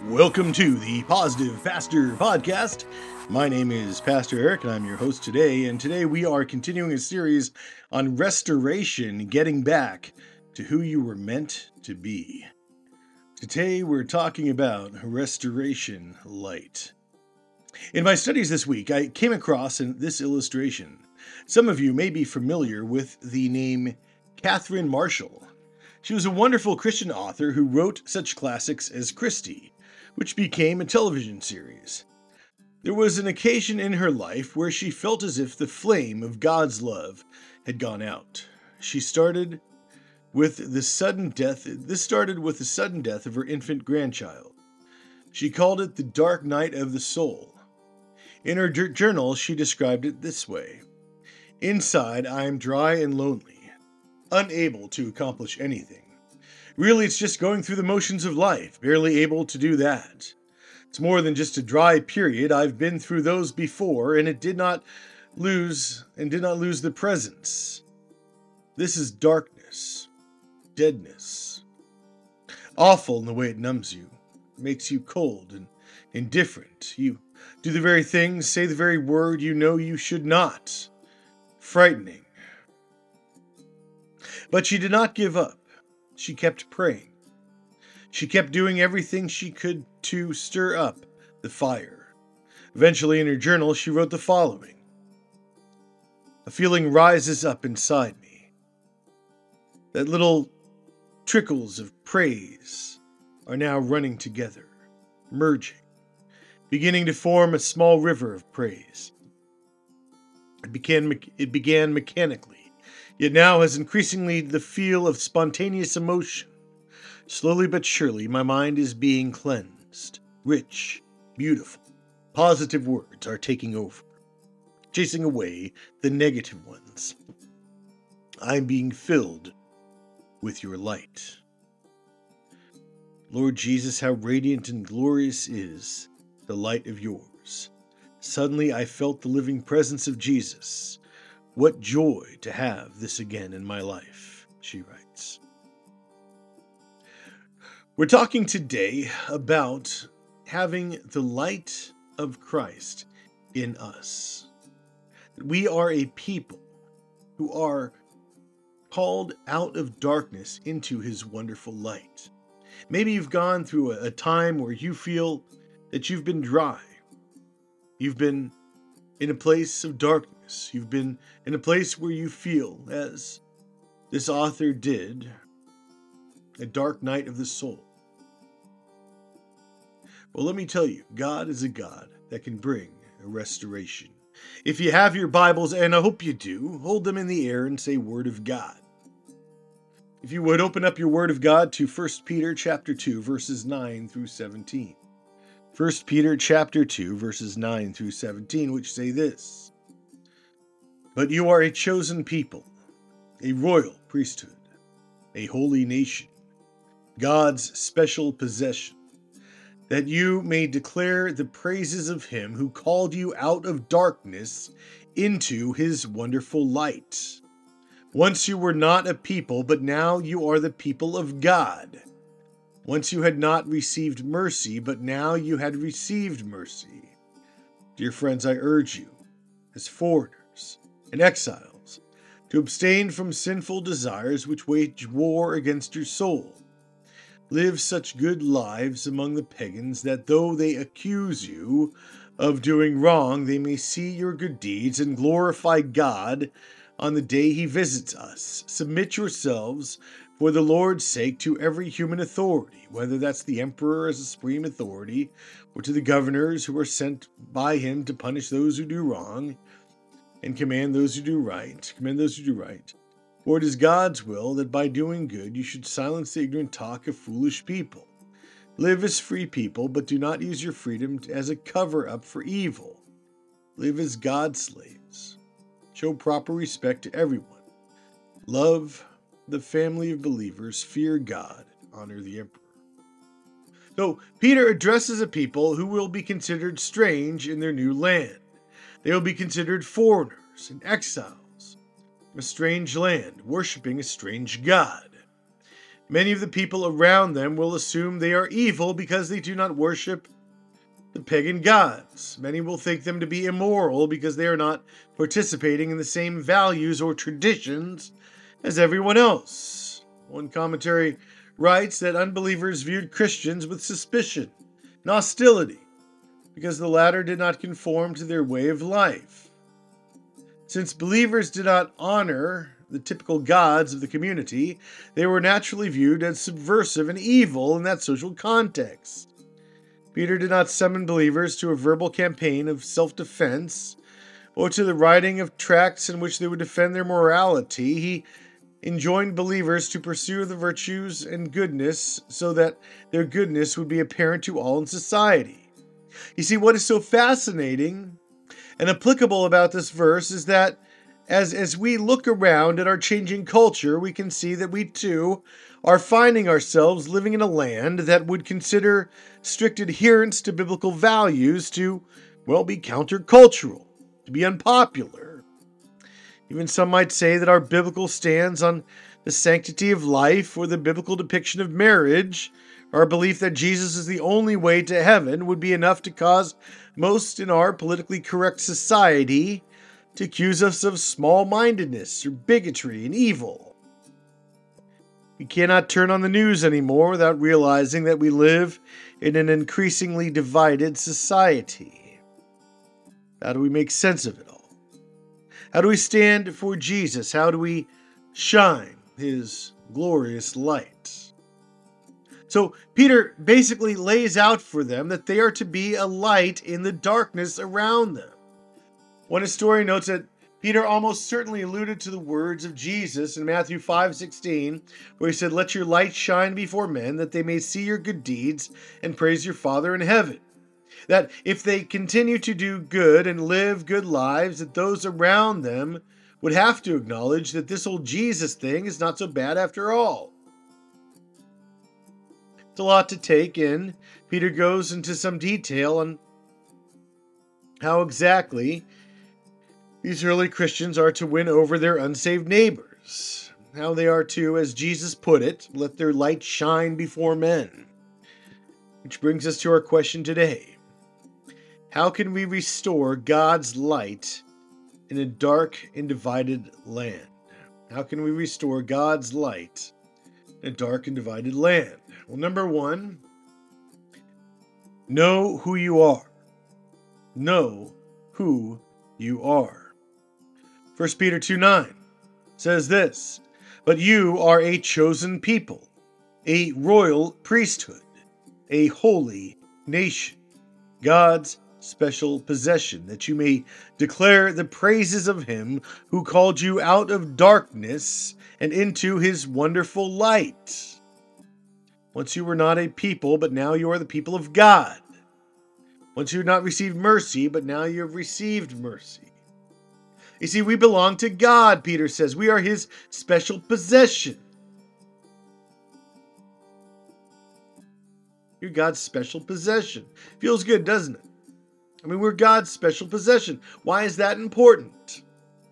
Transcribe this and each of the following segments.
Welcome to the Positive Pastor Podcast. My name is Pastor Eric, and I'm your host today. And today we are continuing a series on restoration, getting back to who you were meant to be. Today we're talking about restoration light. In my studies this week, I came across this illustration. Some of you may be familiar with the name Catherine Marshall. She was a wonderful Christian author who wrote such classics as Christy, which became a television series. There was an occasion in her life where she felt as if the flame of God's love had gone out. This started with the sudden death of her infant grandchild. She called it the dark night of the soul. In her journal, she described it this way: "Inside, I am dry and lonely, unable to accomplish anything. Really, it's just going through the motions of life, barely able to do that. It's more than just a dry period. I've been through those before, and it did not lose the presence. This is darkness, deadness. Awful in the way it numbs you, makes you cold and indifferent. You do the very things, say the very word you know you should not. Frightening." But she did not give up. She kept praying. She kept doing everything she could to stir up the fire. Eventually, in her journal, she wrote the following: "A feeling rises up inside me. That little trickles of praise are now running together, merging, beginning to form a small river of praise. It began mechanically, yet now has increasingly the feel of spontaneous emotion. Slowly but surely, my mind is being cleansed. Rich, beautiful, positive words are taking over, chasing away the negative ones. I'm being filled with your light. Lord Jesus, how radiant and glorious is the light of yours. Suddenly I felt the living presence of Jesus. What joy to have this again in my life," she writes. We're talking today about having the light of Christ in us. We are a people who are called out of darkness into his wonderful light. Maybe you've gone through a time where you feel that you've been dry. You've been in a place of darkness. You've been in a place where you feel, as this author did, a dark night of the soul. Well, let me tell you, God is a God that can bring a restoration. If you have your Bibles, and I hope you do, hold them in the air and say Word of God. If you would, open up your Word of God to 1 Peter chapter 2, verses 9 through 17. 1 Peter chapter 2, verses 9 through 17, which say this: "But you are a chosen people, a royal priesthood, a holy nation, God's special possession, that you may declare the praises of him who called you out of darkness into his wonderful light. Once you were not a people, but now you are the people of God. Once you had not received mercy, but now you had received mercy. Dear friends, I urge you, as foreigners and exiles, to abstain from sinful desires which wage war against your soul. Live such good lives among the pagans that though they accuse you of doing wrong, they may see your good deeds and glorify God on the day he visits us. Submit yourselves for the Lord's sake to every human authority, whether that's the emperor as a supreme authority, or to the governors who are sent by him to punish those who do wrong and commend those who do right. For it is God's will that by doing good you should silence the ignorant talk of foolish people. Live as free people, but do not use your freedom as a cover-up for evil. Live as God's slaves. Show proper respect to everyone. Love the family of believers, fear God, honor the emperor." So Peter addresses a people who will be considered strange in their new land. They will be considered foreigners and exiles, a strange land, worshiping a strange God. Many of the people around them will assume they are evil because they do not worship the pagan gods. Many will think them to be immoral because they are not participating in the same values or traditions as everyone else. One commentary writes that unbelievers viewed Christians with suspicion and hostility because the latter did not conform to their way of life. Since believers did not honor the typical gods of the community, they were naturally viewed as subversive and evil in that social context. Peter did not summon believers to a verbal campaign of self-defense or to the writing of tracts in which they would defend their morality. He enjoined believers to pursue the virtues and goodness so that their goodness would be apparent to all in society. You see, what is so fascinating and applicable about this verse is that as we look around at our changing culture, we can see that we too are finding ourselves living in a land that would consider strict adherence to biblical values to, well, be countercultural, to be unpopular. Even some might say that our biblical stands on the sanctity of life or the biblical depiction of marriage, our belief that Jesus is the only way to heaven, would be enough to cause most in our politically correct society to accuse us of small-mindedness or bigotry and evil. We cannot turn on the news anymore without realizing that we live in an increasingly divided society. How do we make sense of it all? How do we stand for Jesus? How do we shine his glorious light? So Peter basically lays out for them that they are to be a light in the darkness around them. One historian notes that Peter almost certainly alluded to the words of Jesus in Matthew 5:16, where he said, "Let your light shine before men, that they may see your good deeds and praise your Father in heaven." That if they continue to do good and live good lives, that those around them would have to acknowledge that this old Jesus thing is not so bad after all. It's a lot to take in. Peter goes into some detail on how exactly these early Christians are to win over their unsaved neighbors. How they are to, as Jesus put it, let their light shine before men. Which brings us to our question today. How can we restore God's light in a dark and divided land? How can we restore God's light in a dark and divided land? Well, number one, know who you are. Know who you are. 1 Peter 2:9 says this, "But you are a chosen people, a royal priesthood, a holy nation, God's special possession, that you may declare the praises of him who called you out of darkness and into his wonderful light." Once you were not a people, but now you are the people of God. Once you had not received mercy, but now you have received mercy. You see, we belong to God, Peter says. We are his special possession. You're God's special possession. Feels good, doesn't it? I mean, we're God's special possession. Why is that important?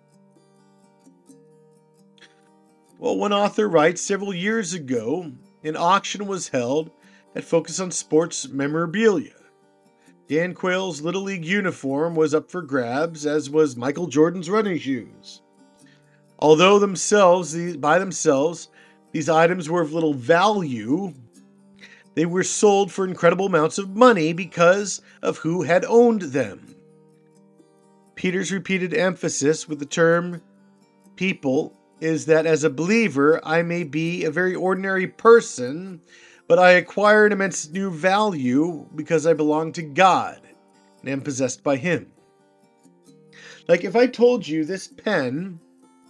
Well, one author writes, several years ago, an auction was held that focused on sports memorabilia. Dan Quayle's Little League uniform was up for grabs, as was Michael Jordan's running shoes. Although by themselves, these items were of little value, they were sold for incredible amounts of money because of who had owned them. Peter's repeated emphasis with the term people is that as a believer, I may be a very ordinary person, but I acquire an immense new value because I belong to God and am possessed by him. Like if I told you this pen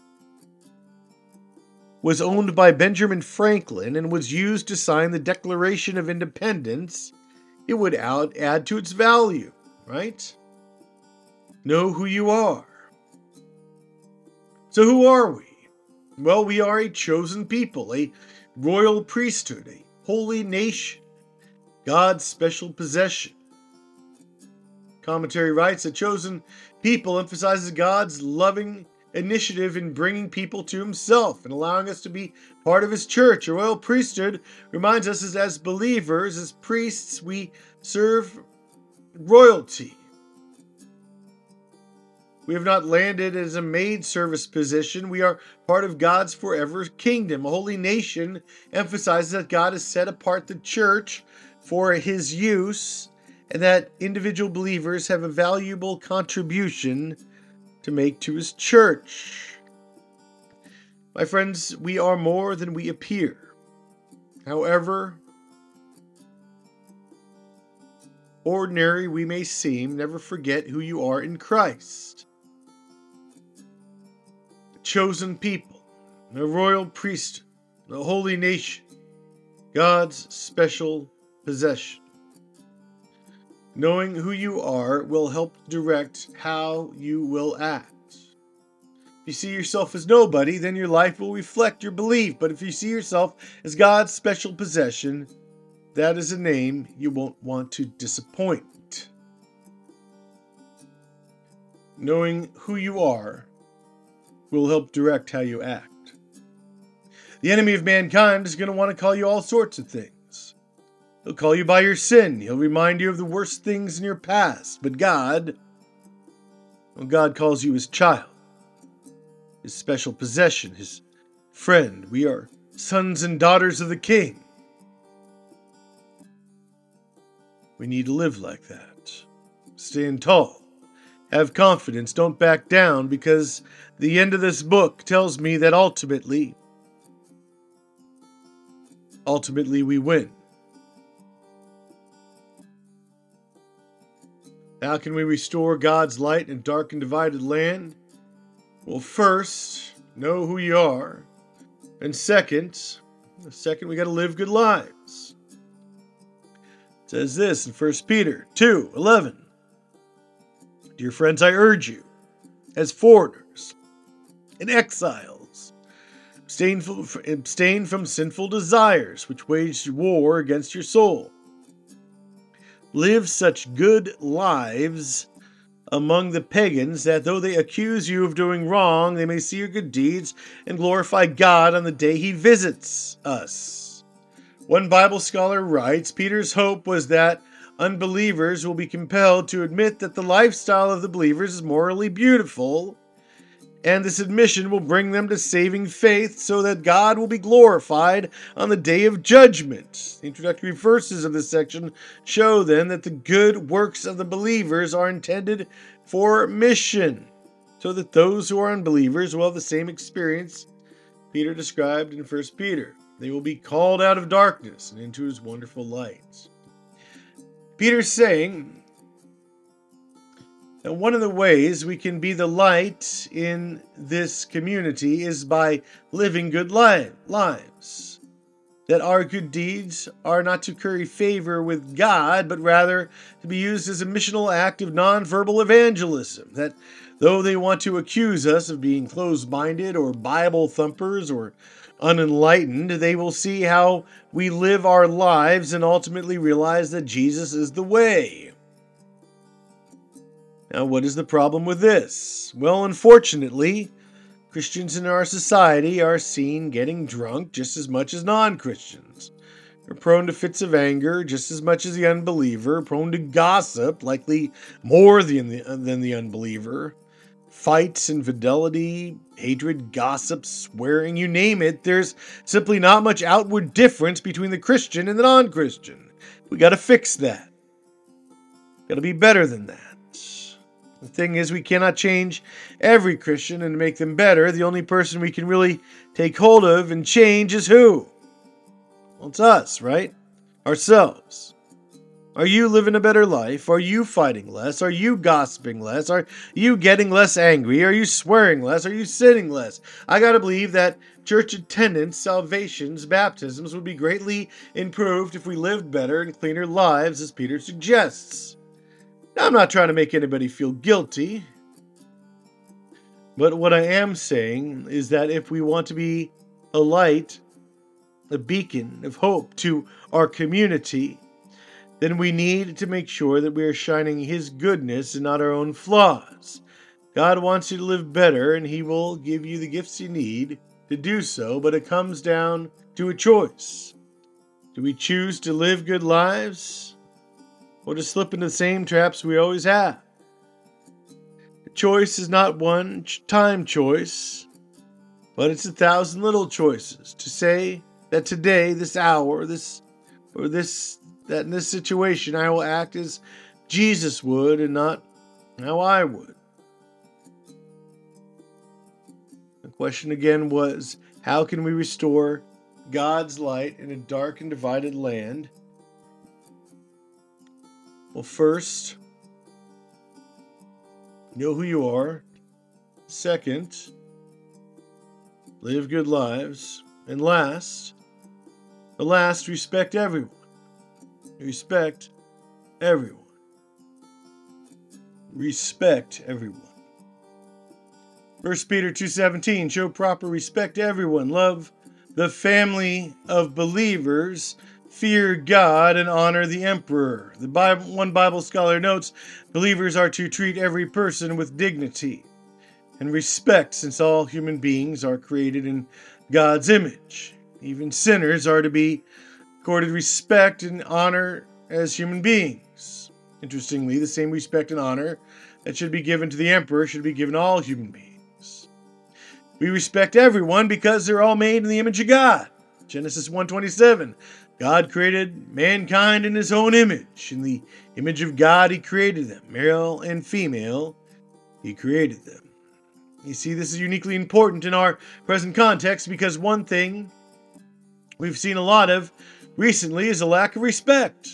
was owned by Benjamin Franklin and was used to sign the Declaration of Independence, it would add to its value, right? Know who you are. So who are we? Well, we are a chosen people, a royal priesthood, a holy nation, God's special possession. Commentary writes, a chosen people emphasizes God's loving initiative in bringing people to himself and allowing us to be part of his church. A royal priesthood reminds us as believers, as priests, we serve royalty. We have not landed as a maid service position. We are part of God's forever kingdom. A holy nation emphasizes that God has set apart the church for his use and that individual believers have a valuable contribution to make to his church. My friends, we are more than we appear. However ordinary we may seem, never forget who you are in Christ. A chosen people, a royal priesthood, a holy nation, God's special possession. Knowing who you are will help direct how you will act. If you see yourself as nobody, then your life will reflect your belief. But if you see yourself as God's special possession, that is a name you won't want to disappoint. Knowing who you are will help direct how you act. The enemy of mankind is going to want to call you all sorts of things. He'll call you by your sin. He'll remind you of the worst things in your past. But God calls you his child, his special possession, his friend. We are sons and daughters of the King. We need to live like that. Stand tall. Have confidence. Don't back down, because the end of this book tells me that ultimately we win. How can we restore God's light in a dark and divided land? Well, first, know who you are. And second, we got to live good lives. It says this in 1 Peter 2:11. Dear friends, I urge you, as foreigners and exiles, abstain from sinful desires which wage war against your soul. Live such good lives among the pagans that though they accuse you of doing wrong, they may see your good deeds and glorify God on the day he visits us. One Bible scholar writes, Peter's hope was that unbelievers will be compelled to admit that the lifestyle of the believers is morally beautiful, and this admission will bring them to saving faith so that God will be glorified on the day of judgment. The introductory verses of this section show then that the good works of the believers are intended for mission, so that those who are unbelievers will have the same experience Peter described in 1 Peter. They will be called out of darkness and into his wonderful light. Peter's saying that one of the ways we can be the light in this community is by living good lives. That our good deeds are not to curry favor with God, but rather to be used as a missional act of nonverbal evangelism. That though they want to accuse us of being closed-minded or Bible thumpers or unenlightened, they will see how we live our lives and ultimately realize that Jesus is the way. Now, what is the problem with this? Well, unfortunately, Christians in our society are seen getting drunk just as much as non-Christians. They're prone to fits of anger just as much as the unbeliever, prone to gossip, likely more than the unbeliever. Fights, infidelity, hatred, gossip, swearing, you name it. There's simply not much outward difference between the Christian and the non-Christian. We got to fix that. Got to be better than that. The thing is, we cannot change every Christian and make them better. The only person we can really take hold of and change is who? Well, it's us, right? Ourselves. Are you living a better life? Are you fighting less? Are you gossiping less? Are you getting less angry? Are you swearing less? Are you sinning less? I gotta believe that church attendance, salvations, baptisms would be greatly improved if we lived better and cleaner lives, as Peter suggests. Now, I'm not trying to make anybody feel guilty, but what I am saying is that if we want to be a light, a beacon of hope to our community, then we need to make sure that we are shining his goodness and not our own flaws. God wants you to live better, and He will give you the gifts you need to do so, but it comes down to a choice. Do we choose to live good lives, or to slip into the same traps we always have? The choice is not one time choice, but it's 1,000 little choices to say that today, this hour, that in this situation I will act as Jesus would and not how I would. The question again was, how can we restore God's light in a dark and divided land? Well, first, know who you are. Second, live good lives. And last, respect everyone. Respect everyone. Respect everyone. 1 Peter 2:17, show proper respect to everyone. Love the family of believers. Fear God and honor the emperor. One Bible scholar notes, believers are to treat every person with dignity and respect, since all human beings are created in God's image. Even sinners are to be accorded respect and honor as human beings. Interestingly, the same respect and honor that should be given to the emperor should be given to all human beings. We respect everyone because they're all made in the image of God. Genesis 1:27. God created mankind in His own image. In the image of God He created them. Male and female, He created them. You see, this is uniquely important in our present context because one thing we've seen a lot of recently is a lack of respect.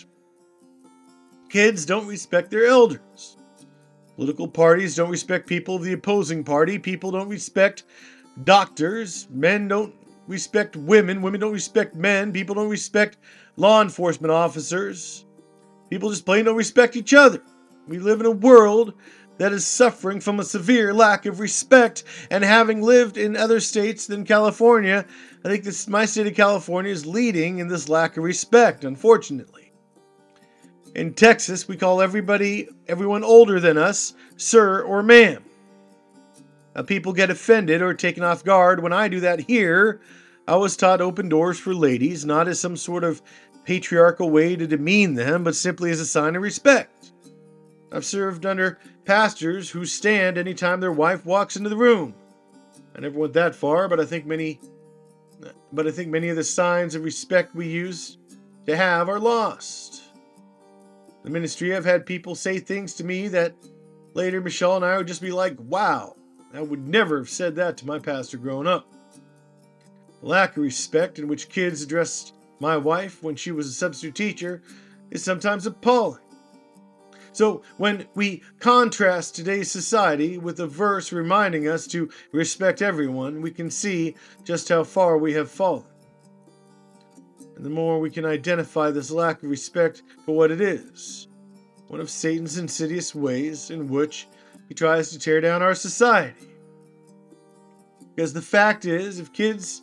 Kids don't respect their elders. Political parties don't respect people of the opposing party. People don't respect doctors. Men don't respect women. Women don't respect men. People don't respect law enforcement officers. People just plain don't respect each other. We live in a world that is suffering from a severe lack of respect, and having lived in other states than California, I think my state of California is leading in this lack of respect, unfortunately. In Texas, we call everyone older than us, sir or ma'am. Now, people get offended or taken off guard when I do that here. I was taught open doors for ladies, not as some sort of patriarchal way to demean them, but simply as a sign of respect. I've served under pastors who stand anytime their wife walks into the room. I never went that far, but I think many of the signs of respect we used to have are lost. In the ministry, I've had people say things to me that later Michelle and I would just be like, wow, I would never have said that to my pastor growing up. The lack of respect in which kids addressed my wife when she was a substitute teacher is sometimes appalling. So when we contrast today's society with a verse reminding us to respect everyone, we can see just how far we have fallen. And the more we can identify this lack of respect for what it is, one of Satan's insidious ways in which he tries to tear down our society. Because the fact is, if kids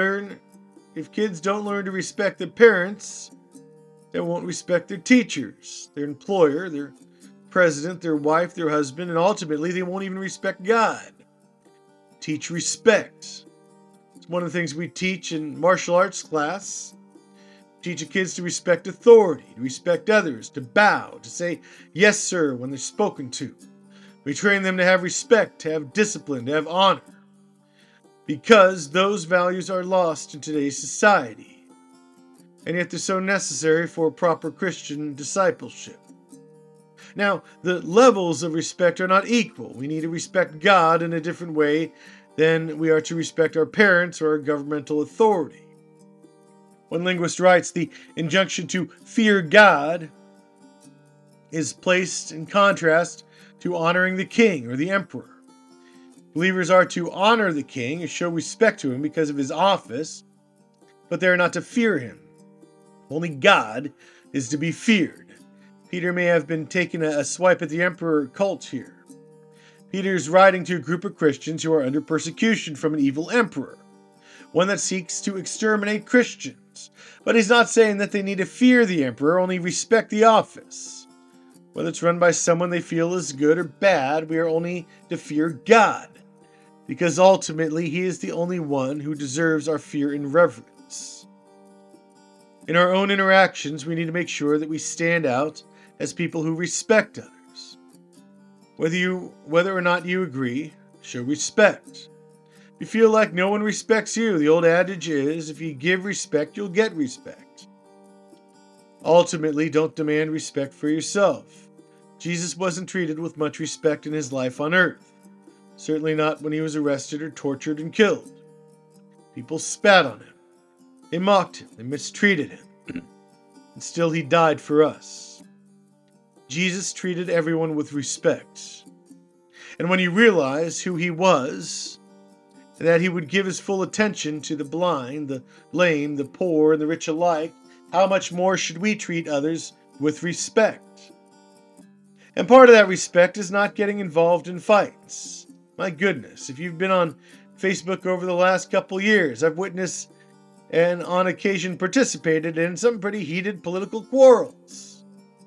don't learn to respect their parents, they won't respect their teachers, their employer, their president, their wife, their husband, and ultimately they won't even respect God. Teach respect. It's one of the things we teach in martial arts class. Teach the kids to respect authority, to respect others, to bow, to say yes sir when they're spoken to. We train them to have respect, to have discipline, to have honor. Because those values are lost in today's society. And yet they're so necessary for proper Christian discipleship. Now, the levels of respect are not equal. We need to respect God in a different way than we are to respect our parents or our governmental authority. One linguist writes, the injunction to fear God is placed in contrast to honoring the king or the emperor. Believers are to honor the king and show respect to him because of his office, but they are not to fear him. Only God is to be feared. Peter may have been taking a swipe at the emperor cult here. Peter is writing to a group of Christians who are under persecution from an evil emperor, one that seeks to exterminate Christians. But he's not saying that they need to fear the emperor, only respect the office. Whether it's run by someone they feel is good or bad, we are only to fear God, because ultimately He is the only one who deserves our fear and reverence. In our own interactions, we need to make sure that we stand out as people who respect others. Whether or not you agree, show respect. If you feel like no one respects you, the old adage is, if you give respect, you'll get respect. Ultimately, don't demand respect for yourself. Jesus wasn't treated with much respect in His life on earth. Certainly not when He was arrested or tortured and killed. People spat on Him. They mocked Him. They mistreated Him. And still He died for us. Jesus treated everyone with respect. And when He realized who He was, and that He would give His full attention to the blind, the lame, the poor, and the rich alike, how much more should we treat others with respect? And part of that respect is not getting involved in fights. My goodness, if you've been on Facebook over the last couple years, I've witnessed and on occasion participated in some pretty heated political quarrels.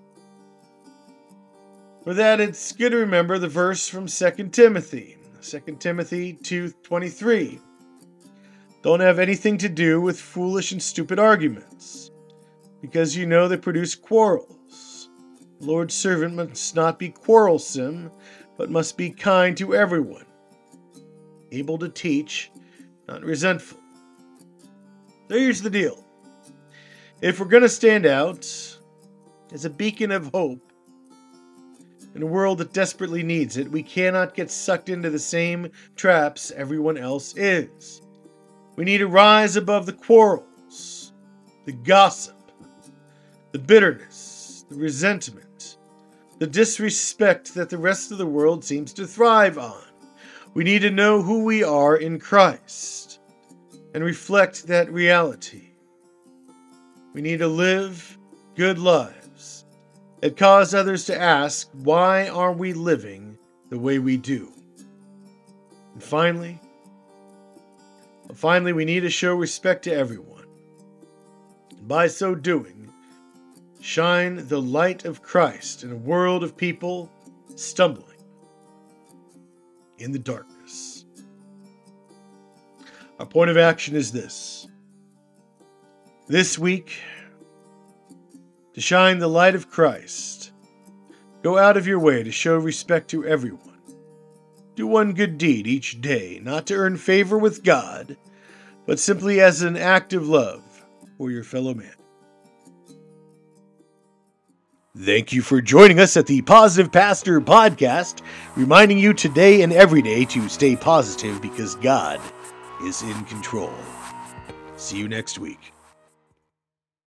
For that, it's good to remember the verse from 2 Timothy. 2 Timothy 2:23. Don't have anything to do with foolish and stupid arguments, because you know they produce quarrels. The Lord's servant must not be quarrelsome, but must be kind to everyone, able to teach, not resentful. So here's the deal. If we're going to stand out as a beacon of hope in a world that desperately needs it, we cannot get sucked into the same traps everyone else is. We need to rise above the quarrels, the gossip, the bitterness, the resentment, the disrespect that the rest of the world seems to thrive on. We need to know who we are in Christ and reflect that reality. We need to live good lives that cause others to ask, why are we living the way we do? And finally, we need to show respect to everyone. And by so doing, shine the light of Christ in a world of people stumbling in the darkness. Our point of action is this. This week, to shine the light of Christ, go out of your way to show respect to everyone. Do one good deed each day, not to earn favor with God, but simply as an act of love for your fellow man. Thank you for joining us at the Positive Pastor Podcast, reminding you today and every day to stay positive because God is in control. See you next week.